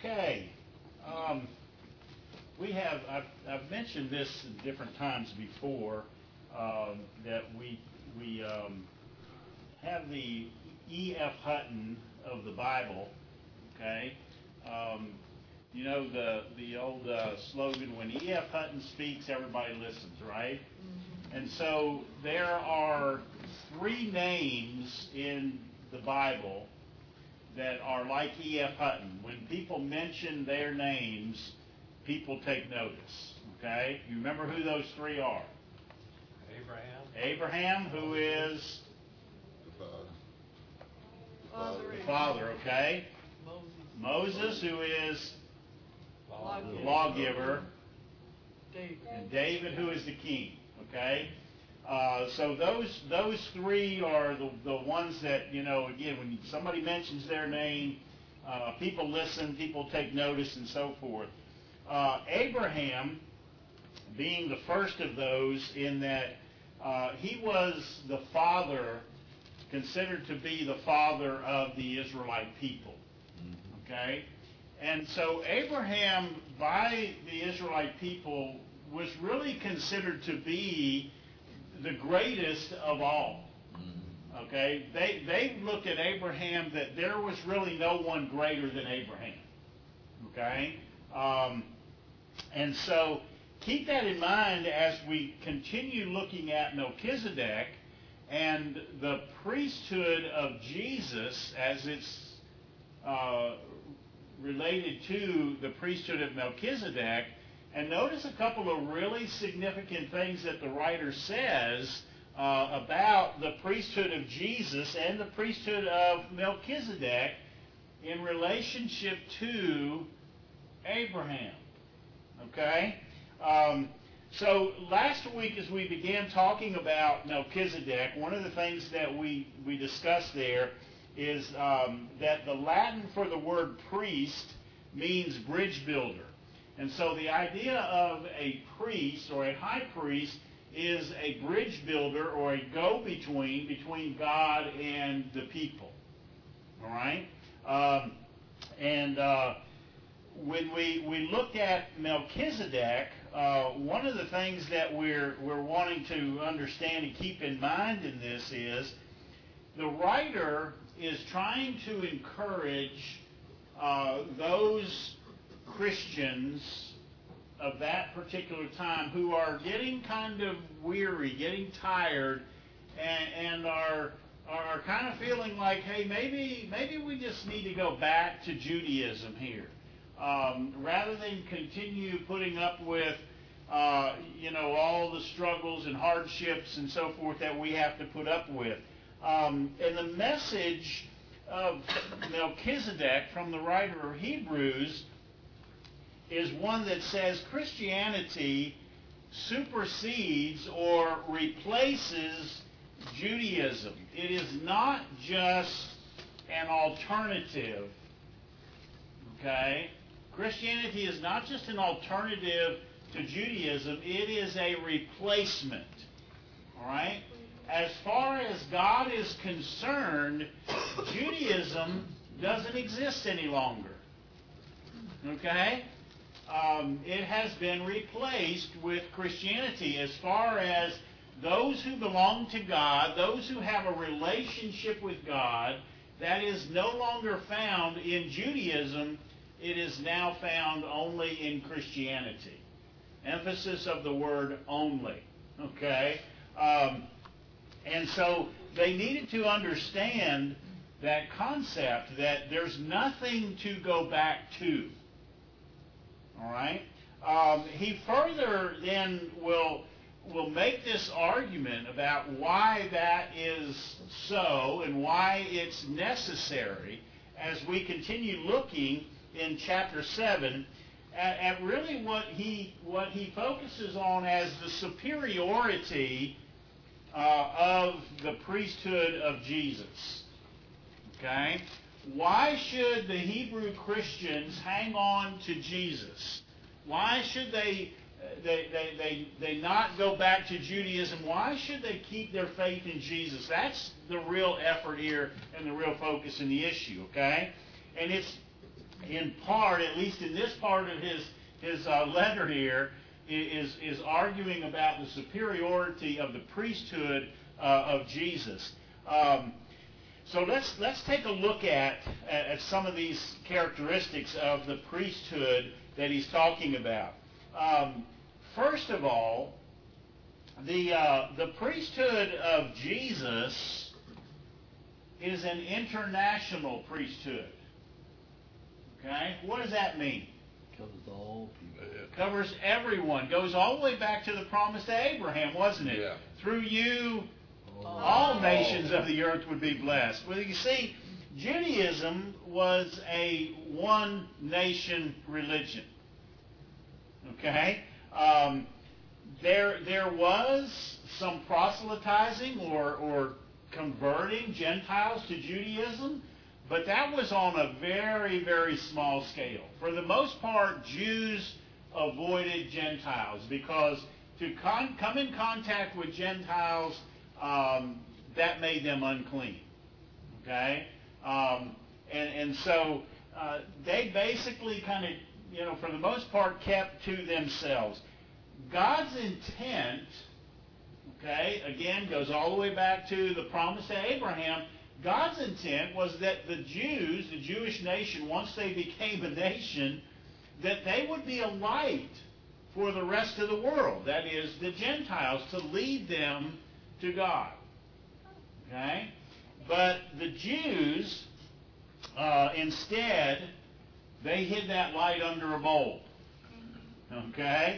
Okay. I've mentioned this in different times before, that we have the E.F. Hutton of the Bible. Okay. You know the old slogan, when E.F. Hutton speaks, everybody listens, right? Mm-hmm. And so there are 3 names in the Bible that are like E.F. Hutton. When people mention their names, people take notice. Okay? You remember who those 3 are? Abraham, who is the father, okay? Moses, who is the lawgiver. And David, who is the king. Okay? So those 3 are the ones that, you know, again, when somebody mentions their name, people listen, people take notice, and so forth. Abraham being the first of those, in that he was the father, considered to be the father of the Israelite people. Okay? And so Abraham, by the Israelite people, was really considered to be the greatest of all. Okay? They looked at Abraham that there was really no one greater than Abraham. Okay? And so keep that in mind as we continue looking at Melchizedek and the priesthood of Jesus as it's related to the priesthood of Melchizedek. And notice a couple of really significant things that the writer says about the priesthood of Jesus and the priesthood of Melchizedek in relationship to Abraham. Okay? So last week, as we began talking about Melchizedek, one of the things that we discussed there is that the Latin for the word priest means bridge builder. And so the idea of a priest or a high priest is a bridge builder or a go-between between God and the people. All right? When we look at Melchizedek, one of the things that we're wanting to understand and keep in mind in this is the writer is trying to encourage those Christians of that particular time who are getting kind of weary, getting tired, and are kind of feeling like, hey, maybe we just need to go back to Judaism here. Rather than continue putting up with, all the struggles and hardships and so forth that we have to put up with. And the message of Melchizedek from the writer of Hebrews is one that says Christianity supersedes or replaces Judaism. It is not just an alternative. Okay? Christianity is not just an alternative to Judaism, it is a replacement. All right? As far as God is concerned, Judaism doesn't exist any longer. Okay? It has been replaced with Christianity. As far as those who belong to God, those who have a relationship with God, that is no longer found in Judaism. It is now found only in Christianity. Emphasis of the word only. Okay? And so they needed to understand that concept that there's nothing to go back to. All right? He further then will make this argument about why that is so and why it's necessary as we continue looking in chapter 7 at really what he focuses on as the superiority of the priesthood of Jesus. Okay? Why should the Hebrew Christians hang on to Jesus? Why should they not go back to Judaism? Why should they keep their faith in Jesus? That's the real effort here and the real focus in the issue, okay? And it's in part, at least in this part of his letter here, is arguing about the superiority of the priesthood of Jesus. So let's take a look at some of these characteristics of the priesthood that he's talking about. First of all, the priesthood of Jesus is an international priesthood. Okay? What does that mean? Covers all people. Covers everyone. Goes all the way back to the promise to Abraham, wasn't it? Yeah. Through you, all nations of the earth would be blessed. Well, you see, Judaism was a one-nation religion. Okay? There was some proselytizing or converting Gentiles to Judaism, but that was on a very, very small scale. For the most part, Jews avoided Gentiles because to come in contact with Gentiles, that made them unclean. Okay? And so they basically kind of, for the most part, kept to themselves. God's intent, okay, again, goes all the way back to the promise to Abraham. God's intent was that the Jews, the Jewish nation, once they became a nation, that they would be a light for the rest of the world. That is, the Gentiles, to lead them to God. Okay? But the Jews, instead, they hid that light under a bowl. Okay?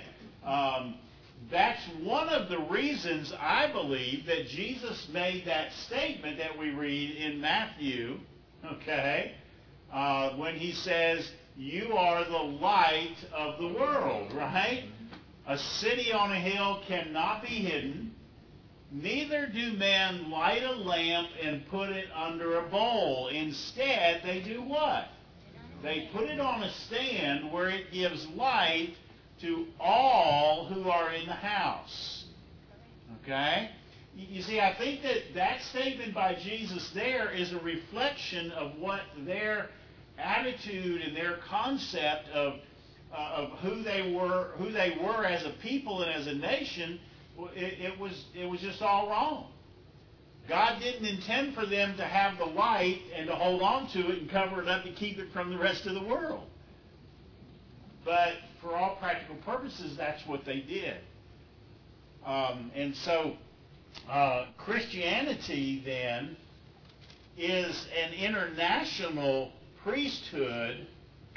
That's one of the reasons I believe that Jesus made that statement that we read in Matthew, okay, when he says, you are the light of the world, right? A city on a hill cannot be hidden. Neither do men light a lamp and put it under a bowl. Instead, they do what? They put it on a stand where it gives light to all who are in the house. Okay? You see, I think that statement by Jesus there is a reflection of what their attitude and their concept of who they were as a people and as a nation. It was just all wrong. God didn't intend for them to have the light and to hold on to it and cover it up and keep it from the rest of the world. But for all practical purposes, that's what they did. And so Christianity then is an international priesthood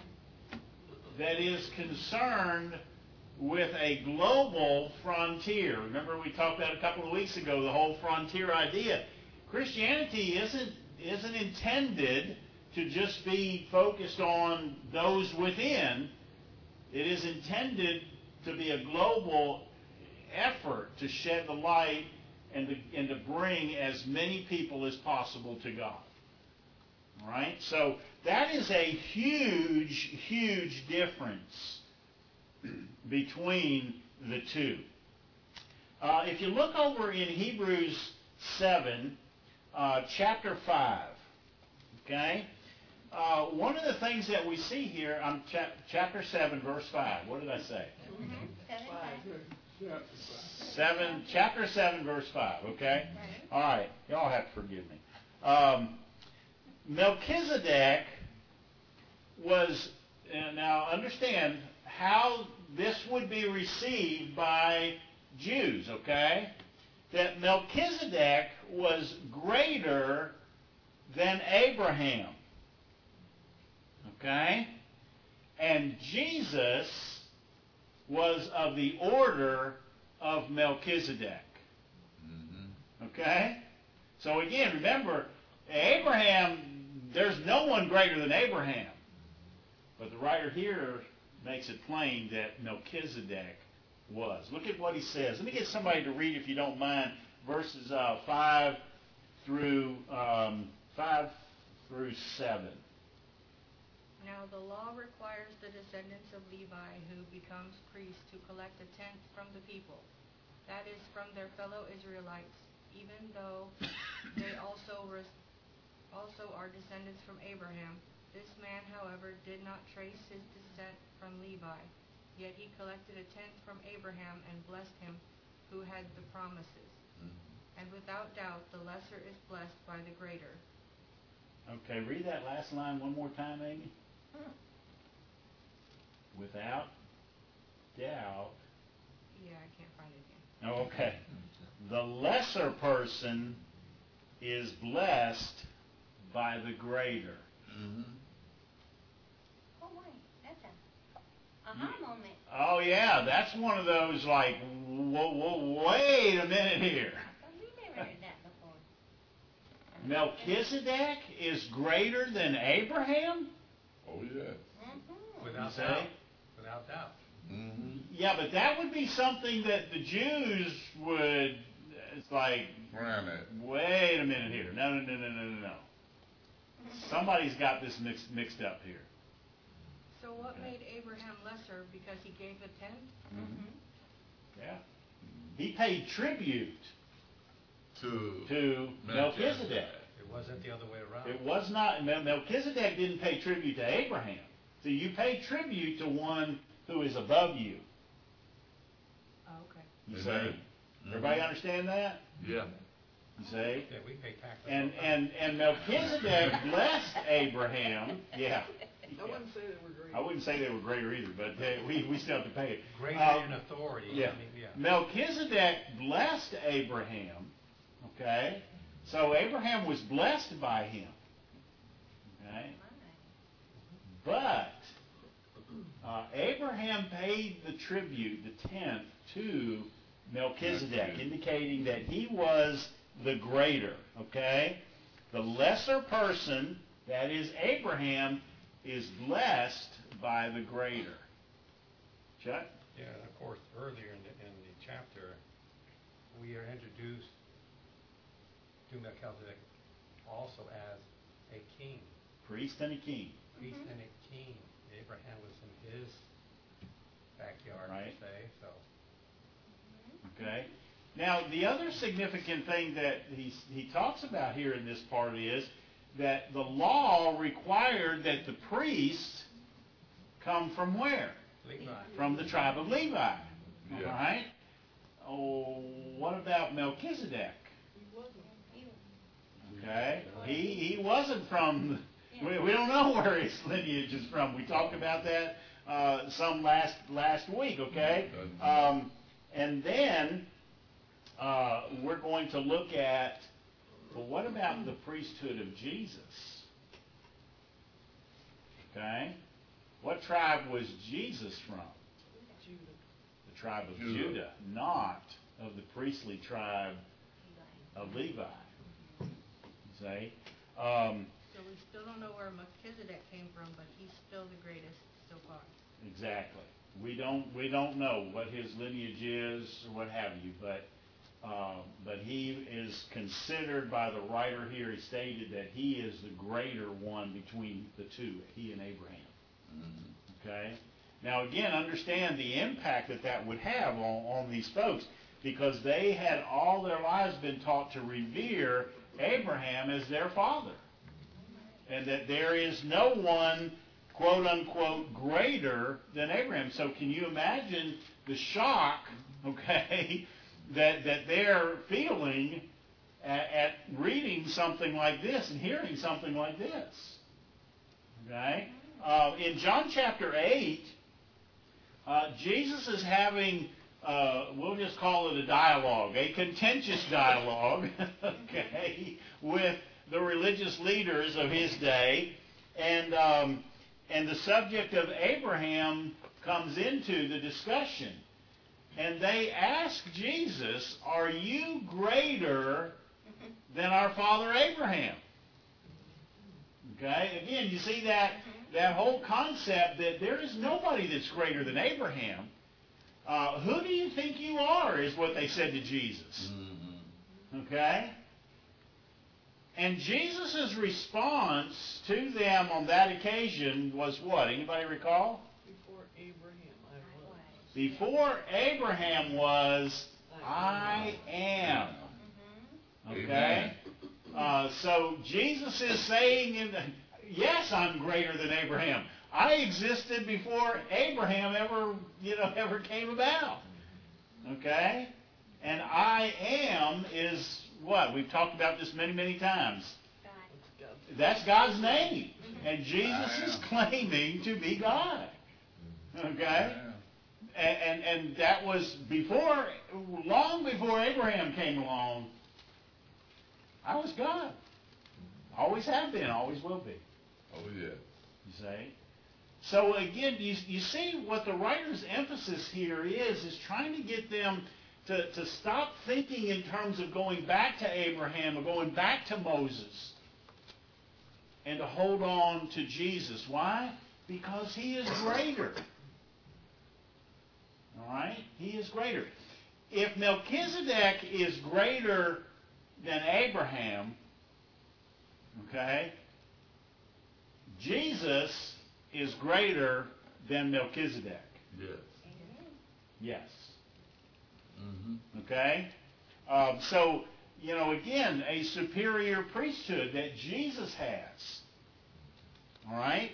that is concerned with a global frontier. Remember we talked about a couple of weeks ago, the whole frontier idea. Christianity isn't intended to just be focused on those within. It is intended to be a global effort to shed the light and to bring as many people as possible to God. All right? So that is a huge, huge difference between the two. If you look over in Hebrews 7, chapter 5, okay? One of the things that we see here on chapter 7, verse 5. What did I say? Chapter 7, verse 5, okay? All right. Y'all have to forgive me. Melchizedek was, now understand how this would be received by Jews, okay? That Melchizedek was greater than Abraham. Okay? And Jesus was of the order of Melchizedek. Okay? So again, remember, Abraham, there's no one greater than Abraham. But the writer here makes it plain that Melchizedek was. Look at what he says. Let me get somebody to read, if you don't mind, verses 5 through 7. Now the law requires the descendants of Levi who becomes priests to collect a tenth from the people, that is, from their fellow Israelites, even though they also are descendants from Abraham. This man, however, did not trace his descent from Levi, yet he collected a tenth from Abraham and blessed him who had the promises. And without doubt, the lesser is blessed by the greater. Okay, read that last line one more time, Amy. Without doubt. Yeah, I can't find it again. Oh, okay. The lesser person is blessed by the greater. Mm-hmm. Oh, wait, that's a aha moment. Oh, yeah, that's one of those like, wait a minute here. We never heard that before. Melchizedek is greater than Abraham? Oh, yes. Mm-hmm. Without You doubt. say? Without doubt. Mm-hmm. Yeah, but that would be something that the Jews would, it's like, Frown at. wait a minute here. No. Somebody's got this mixed up here. So what Okay. made Abraham lesser? Because he gave a tenth? Mm-hmm. Yeah. He paid tribute To to Melchizedek. It wasn't the other way around. It was not, Melchizedek didn't pay tribute to Abraham. So you pay tribute to one who is above you. Oh, okay. You Amen. say? Everybody understand that? Yeah. You say? Yeah, we pay taxes. And Melchizedek blessed Abraham. Yeah. I wouldn't say they were great. I wouldn't say they were greater either, but we still have to pay it. Greater in authority. Yeah. I mean, yeah. Melchizedek blessed Abraham. Okay? So Abraham was blessed by him. Okay? But Abraham paid the tribute, the tenth, to Melchizedek, indicating that he was the greater. Okay? The lesser person, that is Abraham, is blessed by the greater. Chuck? Yeah, and of course, earlier in the chapter, we are introduced to Melchizedek also as a king, Priest and a king. priest and a king. Abraham was in his backyard, Right. per se, so. Okay? Now, the other significant thing that he talks about here in this part is that the law required that the priests come from where? Levi. From the tribe of Levi. Yeah. All right? Oh, what about Melchizedek? He wasn't. Okay? He wasn't from, we don't know where his lineage is from. We talked about that some last week, okay? And then we're going to look at, well, what about the priesthood of Jesus? Okay? What tribe was Jesus from? Judah. The tribe of Judah. Judah, not of the priestly tribe of Levi. See? So we still don't know where Melchizedek came from, but he's still the greatest so far. Exactly. We don't know what his lineage is or what have you, but he is considered by the writer here. He stated that he is the greater one between the two, he and Abraham. Mm-hmm. Okay. Now again, understand the impact that would have on these folks, because they had all their lives been taught to revere Abraham as their father, and that there is no one, quote unquote, greater than Abraham. So can you imagine the shock, okay, that they're feeling at reading something like this and hearing something like this? Okay? In John chapter 8, Jesus is having, we'll just call it a dialogue, a contentious dialogue, okay, with the religious leaders of his day, and the subject of Abraham comes into the discussion. And they ask Jesus, are you greater than our father Abraham? Okay, again, you see that whole concept that there is nobody that's greater than Abraham. Who do you think you are, is what they said to Jesus. Mm-hmm. Okay? And Jesus' response to them on that occasion was what? Anybody recall? Before Abraham, I was. Before Abraham was, I am. Mm-hmm. Okay? So Jesus is saying, yes, I'm greater than Abraham. I existed before Abraham ever came about. Okay? And I am is what? We've talked about this many, many times. God. That's God's name. And Jesus is claiming to be God. Okay? And that was long before Abraham came along. I was God. Always have been, always will be. Oh, yeah. You see? So again, you see what the writer's emphasis here is trying to get them to stop thinking in terms of going back to Abraham or going back to Moses and to hold on to Jesus. Why? Because he is greater. All right? He is greater. If Melchizedek is greater than Abraham, okay, Jesus is greater than Melchizedek. Yes. Yes. Mm-hmm. Okay? So, again, a superior priesthood that Jesus has. All right?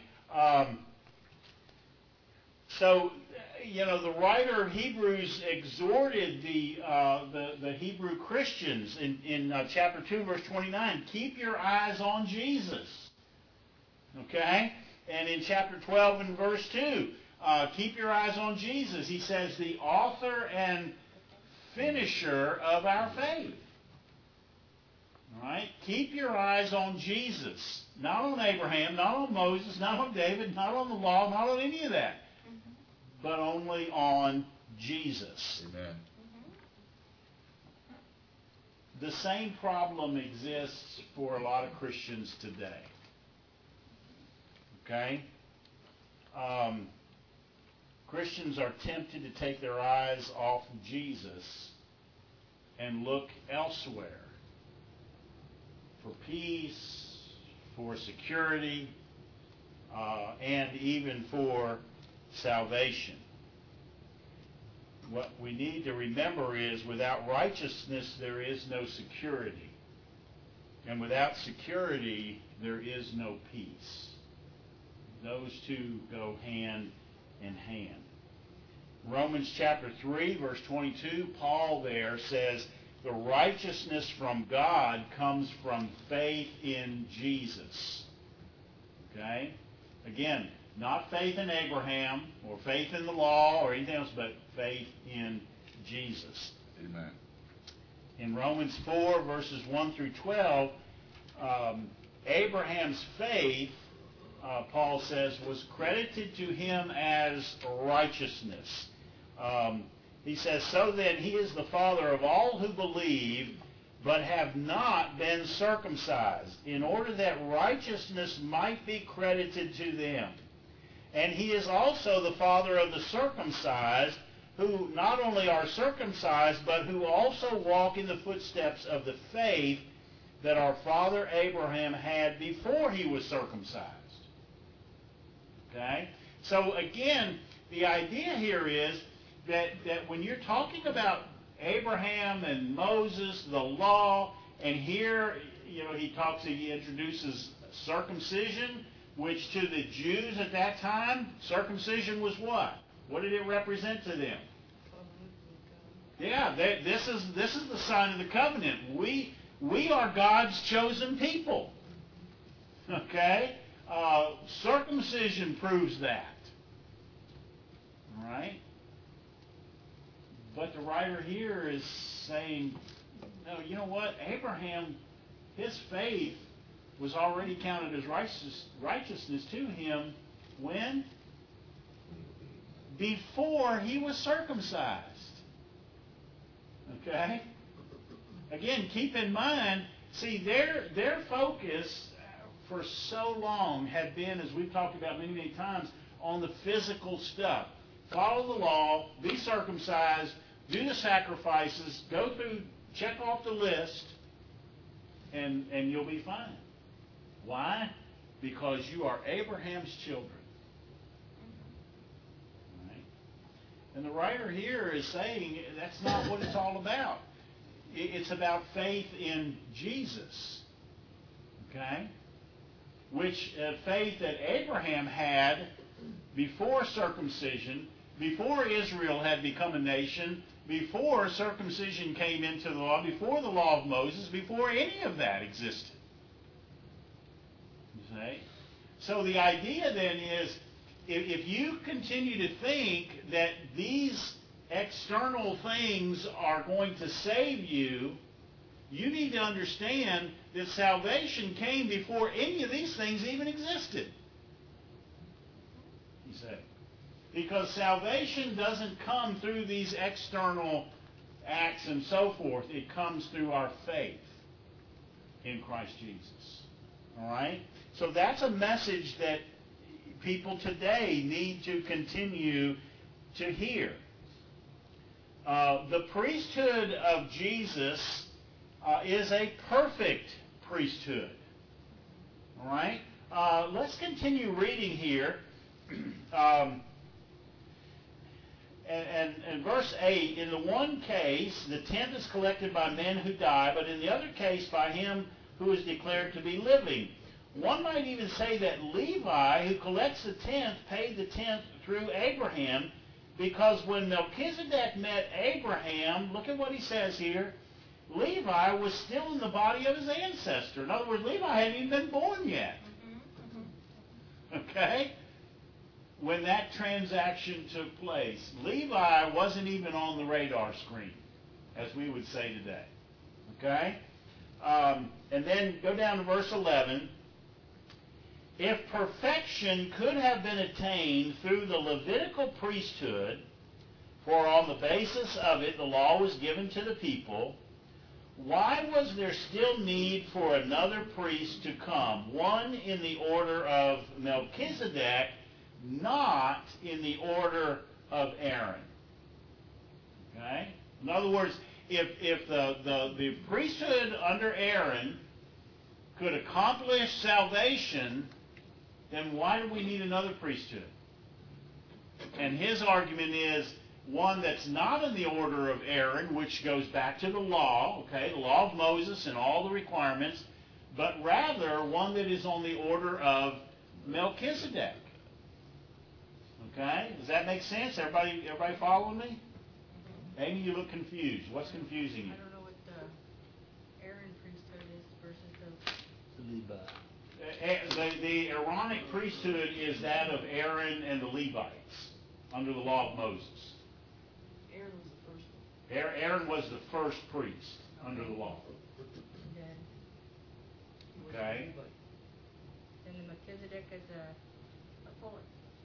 So, the writer of Hebrews exhorted the Hebrew Christians in chapter 2, verse 29, keep your eyes on Jesus. Okay? And in chapter 12 and verse 2, keep your eyes on Jesus. He says, the author and finisher of our faith. All right? Keep your eyes on Jesus. Not on Abraham, not on Moses, not on David, not on the law, not on any of that. But only on Jesus. Amen. The same problem exists for a lot of Christians today. Okay? Christians are tempted to take their eyes off of Jesus and look elsewhere for peace, for security, and even for salvation. What we need to remember is without righteousness there is no security. And without security there is no peace. Those two go hand in hand. Romans chapter 3, verse 22, Paul there says, the righteousness from God comes from faith in Jesus. Okay? Again, not faith in Abraham or faith in the law or anything else, but faith in Jesus. Amen. In Romans 4, verses 1 through 12, Abraham's faith, Paul says, was credited to him as righteousness. He says, so then he is the father of all who believe, but have not been circumcised, in order that righteousness might be credited to them. And he is also the father of the circumcised, who not only are circumcised, but who also walk in the footsteps of the faith that our father Abraham had before he was circumcised. Okay? So again, the idea here is that when you're talking about Abraham and Moses, the law, and here, he introduces circumcision, which to the Jews at that time, circumcision was what? What did it represent to them? Yeah, this is the sign of the covenant. We are God's chosen people. Okay? Circumcision proves that. All right? But the writer here is saying, no, you know what? Abraham, his faith was already counted as righteousness to him when? Before he was circumcised. Okay? Again, keep in mind, see, their focus for so long had been, as we've talked about many, many times, on the physical stuff. Follow the law, be circumcised, do the sacrifices, go through, check off the list, and you'll be fine. Why? Because you are Abraham's children. Right? And the writer here is saying that's not what it's all about. It's about faith in Jesus. Okay? which faith that Abraham had before circumcision, before Israel had become a nation, before circumcision came into the law, before the law of Moses, before any of that existed. You see? So the idea then is, if you continue to think that these external things are going to save you, you need to understand that salvation came before any of these things even existed. You see? Because salvation doesn't come through these external acts and so forth. It comes through our faith in Christ Jesus. All right? So that's a message that people today need to continue to hear. The priesthood of Jesus is a perfect priesthood. All right? Let's continue reading here. And verse 8, in the one case, the tenth is collected by men who die, but in the other case by him who is declared to be living. One might even say that Levi, who collects the tenth, paid the tenth through Abraham, because when Melchizedek met Abraham, look at what he says here, Levi was still in the body of his ancestor. In other words, Levi hadn't even been born yet. Okay? When that transaction took place, Levi wasn't even on the radar screen, as we would say today. Okay? And then go down to verse 11. If perfection could have been attained through the Levitical priesthood, for on the basis of it the law was given to the people, why was there still need for another priest to come, one in the order of Melchizedek, not in the order of Aaron? Okay? In other words, if the priesthood under Aaron could accomplish salvation, then why do we need another priesthood? And his argument is one that's not in the order of Aaron, which goes back to the law, okay, the law of Moses and all the requirements, but rather one that is on the order of Melchizedek. Okay? Does that make sense? Everybody following me? Amy, you look confused. What's confusing you? I don't know what the Aaron priesthood is versus the Levi. The Aaronic priesthood is that of Aaron and the Levites under the law of Moses. Aaron was the first one. Aaron was the first priest under the law. then, He was Okay. Levite. then the Melchizedek is a fourth.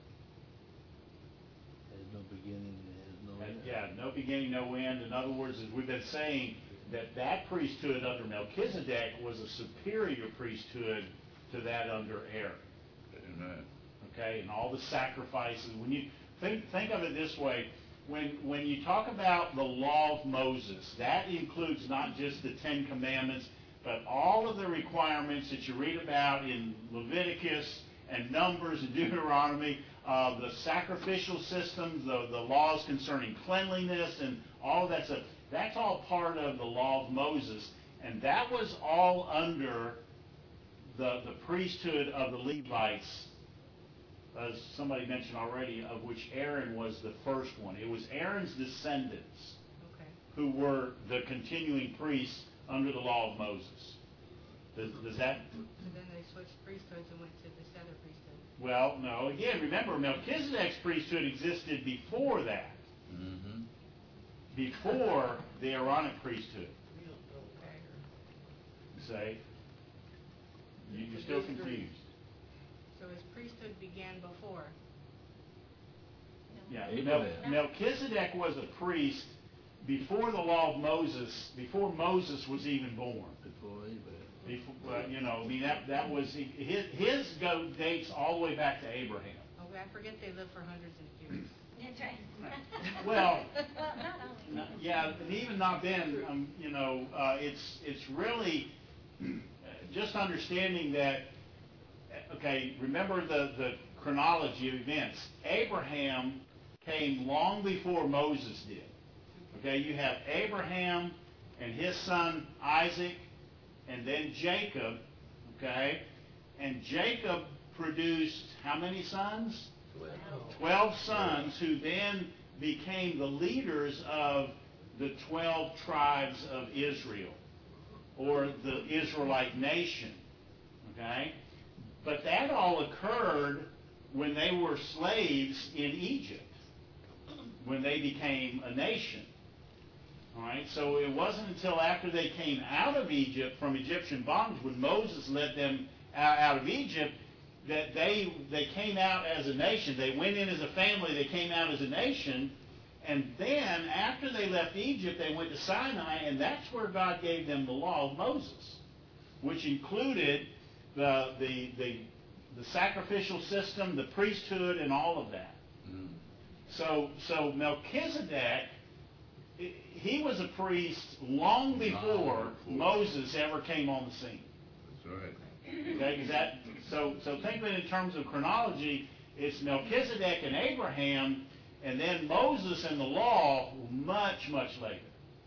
There's no beginning, there's no end. Yeah, no beginning, no end. In other words, as we've been saying, that priesthood under Melchizedek was a superior priesthood to that under Aaron. Amen. Okay, and all the sacrifices. When you think of it this way, when you talk about the law of Moses, that includes not just the Ten Commandments, but all of the requirements that you read about in Leviticus and Numbers and Deuteronomy, the sacrificial systems, the laws concerning cleanliness, and all of that stuff. That's all part of the law of Moses, and that was all under the priesthood of the Levites, as somebody mentioned already, of which Aaron was the first one. It was Aaron's descendants Okay. who were the continuing priests under the law of Moses. Does that... So then they switched priesthoods and went to this other priesthood. Well, no. Again, remember, Melchizedek's priesthood existed before that. Mm-hmm. Before the Aaronic priesthood. We don't know Okay. Aaron. Say, you're still confused. So his priesthood began before. Yeah, Abraham. Melchizedek was a priest before the law of Moses, before Moses was even born. Before Abraham. Before, that was his dates all the way back to Abraham. Okay, I forget they lived for hundreds of years. That's right. Well, Not only. yeah, and even not then, it's really just understanding that. Okay, remember the chronology of events. Abraham came long before Moses did. Okay, you have Abraham and his son Isaac, and then Jacob. Okay, And Jacob produced how many sons? 12. 12 sons, who then became the leaders of the 12 tribes of Israel, or the Israelite nation. Okay? But that all occurred when they were slaves in Egypt, when they became a nation. All right? So it wasn't until after they came out of Egypt from Egyptian bondage, when Moses led them out of Egypt, that they came out as a nation. They went in as a family, they came out as a nation, and then after they left Egypt, they went to Sinai, and that's where God gave them the law of Moses, which included the sacrificial system, the priesthood, and all of that. So Melchizedek, he was a priest long before Moses ever came on the scene. That's right. Okay, so think of it in terms of chronology. It's Melchizedek and Abraham, and then Moses and the law much, much later.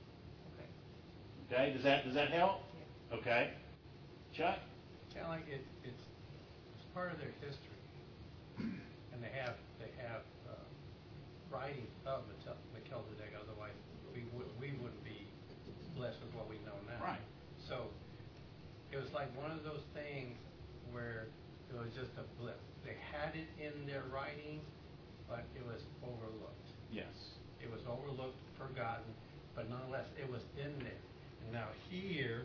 Okay, does that help? Okay, Chuck? Yeah, like it's part of their history, and they have writing of Melchizedek. Otherwise, we wouldn't be blessed with what we know now. Right. So it was like one of those things where it was just a blip. They had it in their writing, but it was overlooked. Yes. It was overlooked, forgotten, but nonetheless, it was in there. And now here,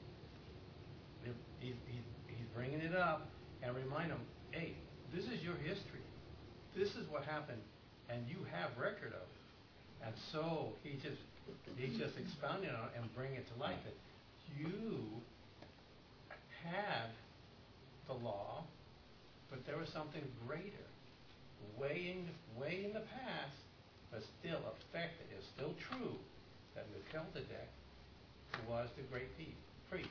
he's bringing it up and remind them, hey, this is your history. This is what happened, and you have record of it. And so he's just expounding on it and bringing it to light that you had the law, but there was something greater, way in the past, but still effective. It's still true that Melchizedek was the great priest.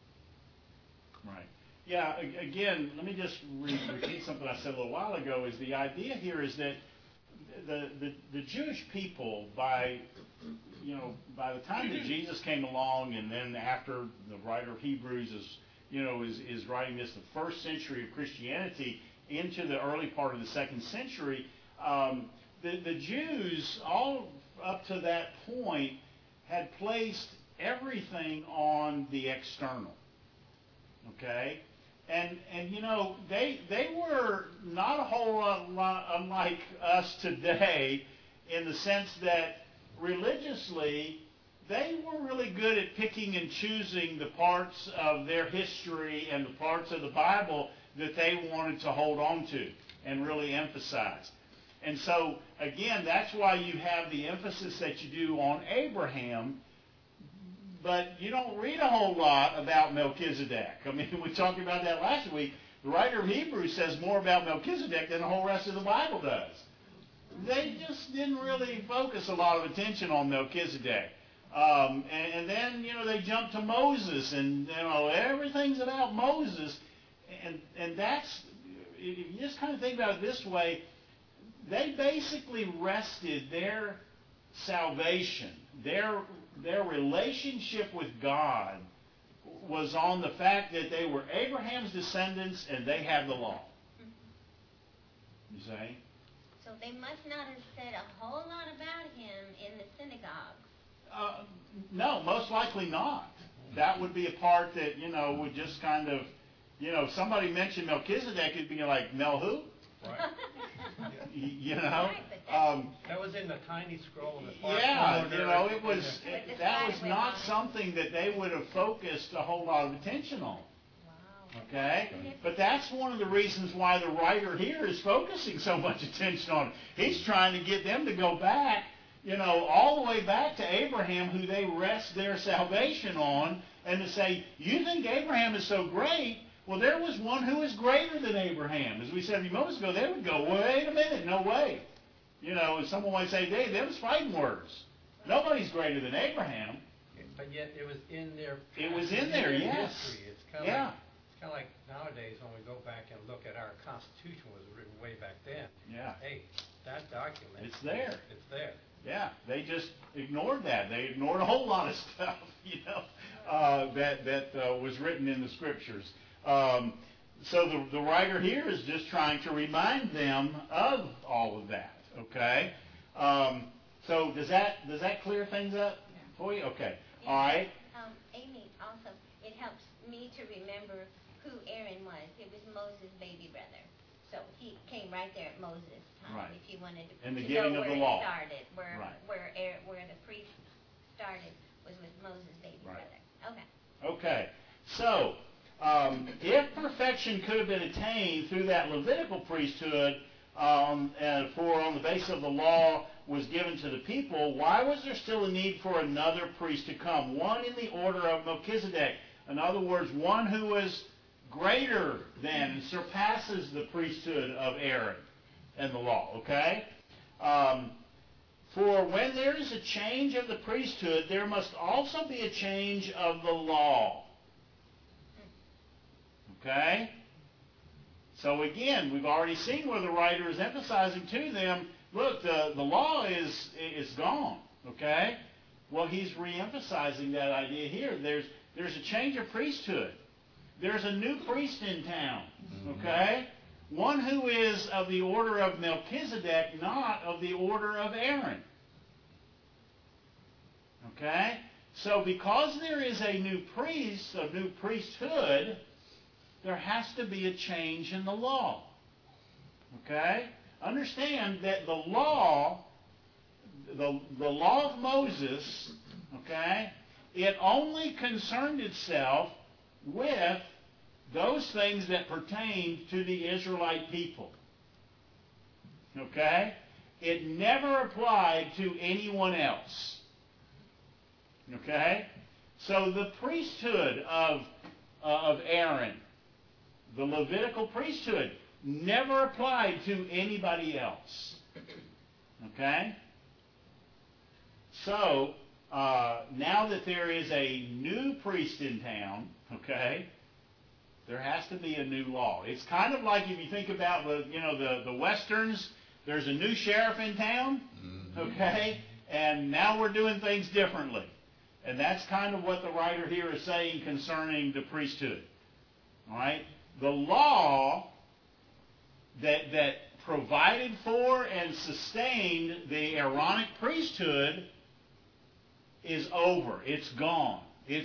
Right. Yeah. Again, let me just repeat something I said a little while ago. Is the idea here is that the Jewish people, by the time that Jesus came along, and then after the writer of Hebrews is writing this, the first century of Christianity into the early part of the second century, the Jews, all up to that point, had placed everything on the external. Okay? And they were not a whole lot unlike us today, in the sense that religiously they were really good at picking and choosing the parts of their history and the parts of the Bible that they wanted to hold on to and really emphasize. And so, again, that's why you have the emphasis that you do on Abraham, but you don't read a whole lot about Melchizedek. I mean, we talked about that last week. The writer of Hebrews says more about Melchizedek than the whole rest of the Bible does. They just didn't really focus a lot of attention on Melchizedek. And then, they jumped to Moses, and, everything's about Moses. And that's, if you just kind of think about it this way, they basically rested their salvation, their relationship with God was on the fact that they were Abraham's descendants and they had the law. You say? So they must not have said a whole lot about him in the synagogues. No, most likely not. That would be a part that, would just kind of, somebody mentioned Melchizedek, it'd be like, Mel who? Right. That was in the tiny scroll in the far corner. That was not something that they would have focused a whole lot of attention on. Wow. Okay? But that's one of the reasons why the writer here is focusing so much attention on it. He's trying to get them to go back, all the way back to Abraham, who they rest their salvation on, and to say, you think Abraham is so great? Well, there was one who is greater than Abraham. As we said a few moments ago, they would go, wait a minute, no way. Someone might say, Dave, them was fighting words. Nobody's greater than Abraham. But yet it was in their past. It was in there, yes. History. It's kind of like nowadays when we go back and look at our Constitution was written way back then. Yeah. Hey, that document. It's there. It's there. Yeah, they just ignored that. They ignored a whole lot of stuff, that was written in the Scriptures. So the writer here is just trying to remind them of all of that. Okay. So does that clear things up for you? Okay. Yeah. All right. Amy, also, it helps me to remember who Aaron was. It was Moses' baby brother. So he came right there at Moses' time. Right. If you wanted to, And the to giving know of where the law. it started, Right. where the priest started was with Moses' baby Right. brother. Okay. Okay. So if perfection could have been attained through that Levitical priesthood, on the basis of the law was given to the people, why was there still a need for another priest to come? One in the order of Melchizedek. In other words, one who was greater than and surpasses the priesthood of Aaron and the law. Okay? For when there is a change of the priesthood, there must also be a change of the law. Okay? So again, we've already seen where the writer is emphasizing to them, look, the law is gone. Okay? Well, he's re-emphasizing that idea here. There's a change of priesthood. There's a new priest in town. Okay? One who is of the order of Melchizedek, not of the order of Aaron. Okay? So because there is a new priest, a new priesthood, there has to be a change in the law. Okay? Understand that the law of Moses, okay, it only concerned itself with those things that pertain to the Israelite people. Okay? It never applied to anyone else. Okay? So the priesthood of Aaron, the Levitical priesthood, never applied to anybody else. Okay? So, now that there is a new priest in town, okay, there has to be a new law. It's kind of like if you think about the Westerns, there's a new sheriff in town, okay, and now we're doing things differently. And that's kind of what the writer here is saying concerning the priesthood. All right? The law that provided for and sustained the Aaronic priesthood is over. It's gone.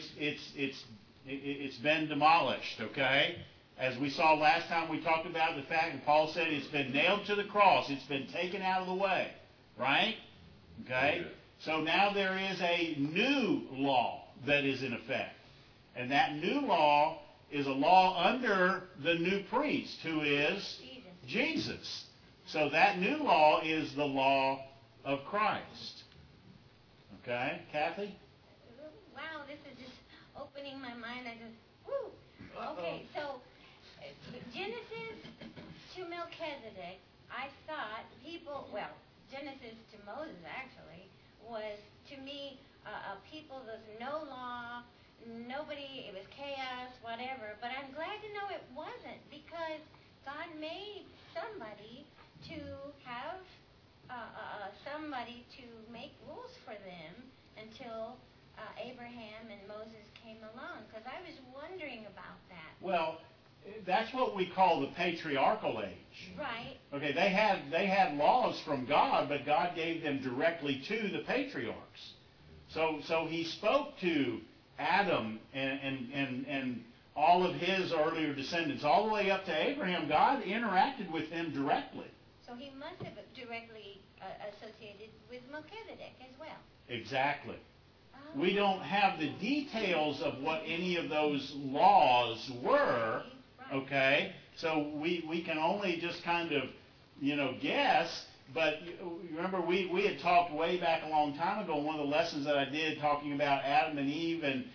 It's been demolished, okay? As we saw last time, we talked about the fact that Paul said it's been nailed to the cross. It's been taken out of the way, right? Okay? Yeah. So now there is a new law that is in effect. And that new law is a law under the new priest, who is Jesus. So that new law is the law of Christ. Okay, Kathy? Wow, this is just opening my mind. Woo! Okay, so Genesis to Melchizedek, I thought Genesis to Moses actually was, to me, a people with no law, nobody, it was chaos, whatever. But I'm glad to know it wasn't, because God made somebody to have somebody to make rules for them until Abraham and Moses came along. Because I was wondering about that. Well, that's what we call the patriarchal age. Right. Okay, they had laws from God, but God gave them directly to the patriarchs. So he spoke to Adam and all of his earlier descendants, all the way up to Abraham. God interacted with them directly. So he must have directly associated with Melchizedek as well. Exactly. Oh. We don't have the details of what any of those laws were, okay? So we can only just kind of, guess. But remember, we had talked way back a long time ago, one of the lessons that I did talking about Adam and Eve and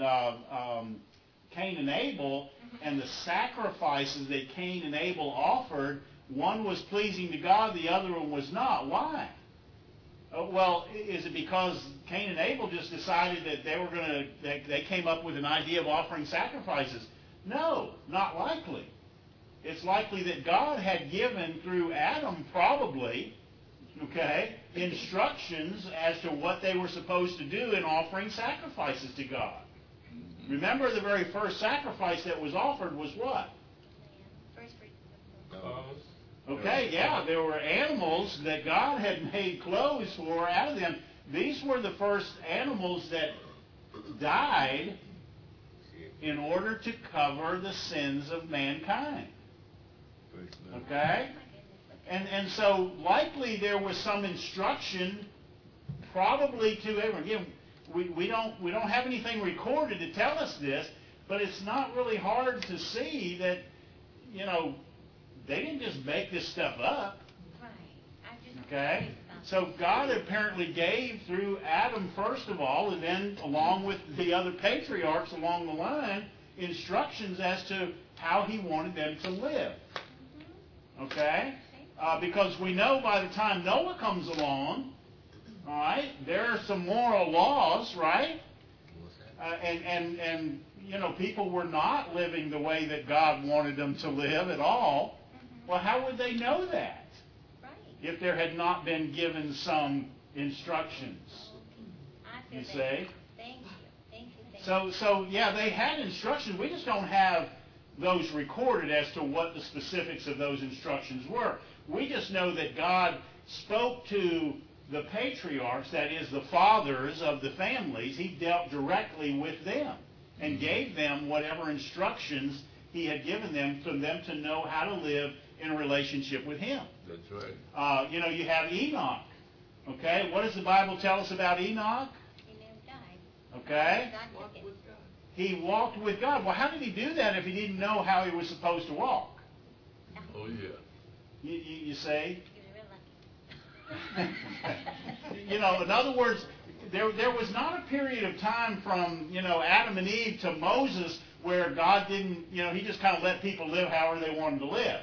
Cain and Abel, and the sacrifices that Cain and Abel offered. One was pleasing to God, the other one was not. Why? Well, is it because Cain and Abel just decided that they came up with an idea of offering sacrifices? No, not likely. It's likely that God had given through Adam probably, okay, instructions as to what they were supposed to do in offering sacrifices to God. Remember, the very first sacrifice that was offered was what? clothes. Okay, yeah, there were animals that God had made clothes for out of them. These were the first animals that died in order to cover the sins of mankind. Okay? And so likely there was some instruction probably to everyone. Again, we don't have anything recorded to tell us this, but it's not really hard to see that, you know, they didn't just make this stuff up. Right. I just Okay? So God apparently gave through Adam first of all, and then along with the other patriarchs along the line, instructions as to how he wanted them to live. Okay? Because we know by the time Noah comes along, all right, there are some moral laws, right? And you know, people were not living the way that God wanted them to live at all. Well, how would they know that? Right. If there had not been given some instructions, I you feel see? better. Thank you. Thank you. So yeah, they had instructions. We just don't have those recorded as to what the specifics of those instructions were. We just know that God spoke to the patriarchs, that is the fathers of the families. He dealt directly with them and gave them whatever instructions he had given them for them to know how to live in a relationship with him. That's right. You know, you have Enoch. Okay, what does the Bible tell us about Enoch? He never died. Okay, God Walk took it. with God. he walked with God. Well, how did he do that if he didn't know how he was supposed to walk? Oh, yeah. You say? He was real lucky. You know, in other words, there was not a period of time from, you know, Adam and Eve to Moses where God didn't, you know, he just kind of let people live however they wanted to live.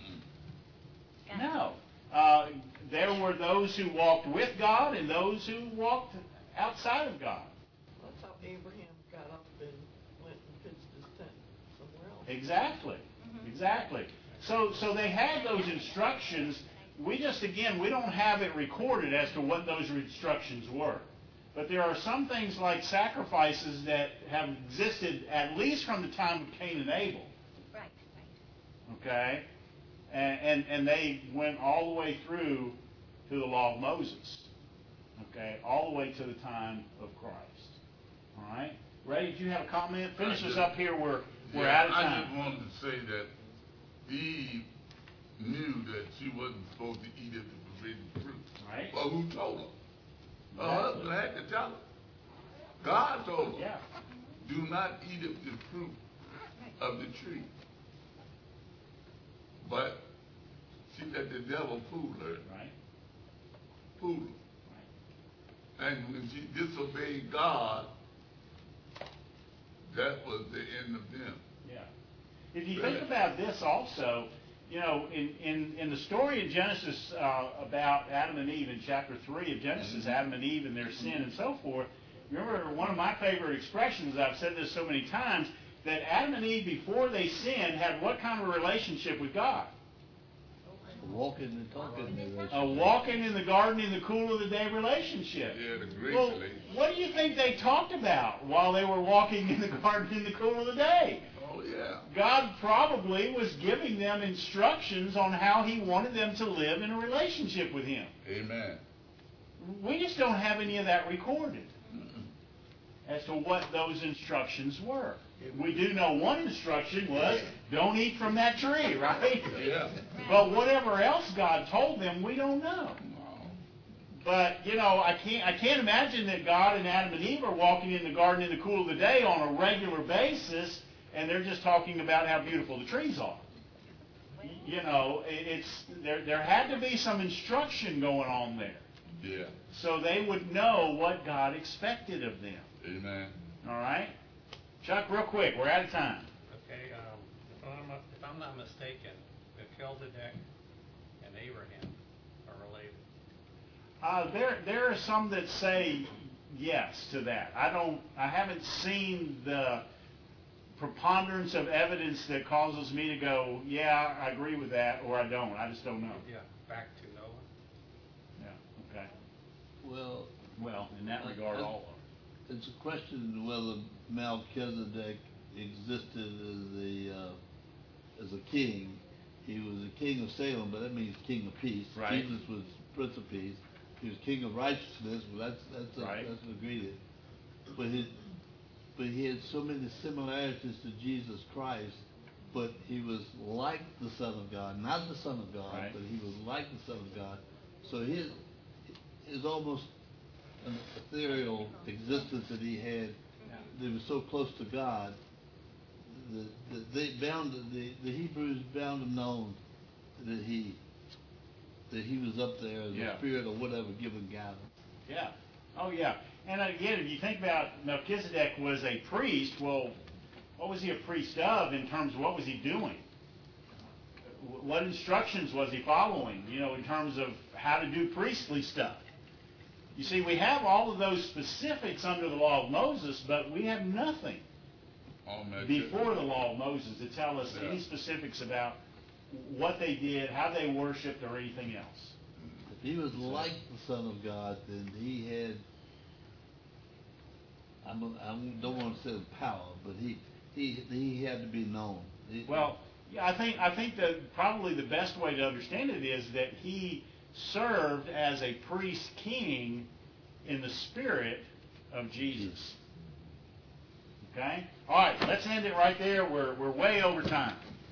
No. There were those who walked with God and those who walked outside of God. That's how Abraham got up and went and pitched his tent somewhere else. Exactly. Exactly. So they had those instructions. We just, again, we don't have it recorded as to what those instructions were. But there are some things like sacrifices that have existed at least from the time of Cain and Abel. Right. Okay? And they went all the way through to the law of Moses. Okay? All the way to the time of Christ. All right? Ray, did you have a comment? Finish us up here. We're out of I time. just wanted to say that Eve knew that she wasn't supposed to eat of the forbidden fruit. Right? Well, who told her? Her Exactly. husband had to tell her. God told her, Yeah. do not eat of the fruit of the tree. But she let the devil fool her. Right? Fool her. And when she disobeyed God, that was the end of them. Yeah. If you think about this also, you know, in the story in Genesis about Adam and Eve, in chapter 3 of Genesis, Adam and Eve and their sin and so forth, remember one of my favorite expressions, I've said this so many times, that Adam and Eve, before they sinned, had what kind of a relationship with God? Walking and talking. A walking in the garden in the cool of the day relationship. Yeah, the great Well, lady. what do you think they talked about while they were walking in the garden in the cool of the day? Oh, yeah. God probably was giving them instructions on how he wanted them to live in a relationship with him. Amen. We just don't have any of that recorded as to what those instructions were. We do know one instruction was, don't eat from that tree, right? Yeah. But whatever else God told them, we don't know. But, you know, I can't imagine that God and Adam and Eve are walking in the garden in the cool of the day on a regular basis, and they're just talking about how beautiful the trees are. You know, there had to be some instruction going on there. Yeah. So they would know what God expected of them. Amen. All right? Chuck, real quick, we're out of time. Okay, if I'm not mistaken, Melchizedek and Abraham are related. There are some that say yes to that. I haven't seen the preponderance of evidence that causes me to go, yeah, I agree with that, or I don't. I just don't know. Yeah, back to Noah. Yeah, okay. Well, In that regard, all of them. it's a question whether Melchizedek existed as a king he was the king of Salem, but that means king of peace. Right. Jesus was Prince of Peace. He was king of righteousness. Well, Right. that's agreed. But he had so many similarities to Jesus Christ. But he was like the Son of God, not the Son of God, Right. but he was like the Son of God. So his almost an ethereal existence that he had. They were so close to God. The Hebrews bound to know that he was up there as Yeah. a spirit or whatever given guidance. Yeah. Oh, yeah. And again, if you think about Melchizedek was a priest, well, what was he a priest of in terms of what was he doing? What instructions was he following, in terms of how to do priestly stuff? You see, we have all of those specifics under the law of Moses, but we have nothing before the law of Moses to tell us any specifics about what they did, how they worshipped, or anything else. If he was like the Son of God, then he had, I don't want to say power, but he had to be known. Well, yeah, I think that probably the best way to understand it is that he served as a priest king in the spirit of Jesus. Okay? All right, let's end it right there. We're way over time.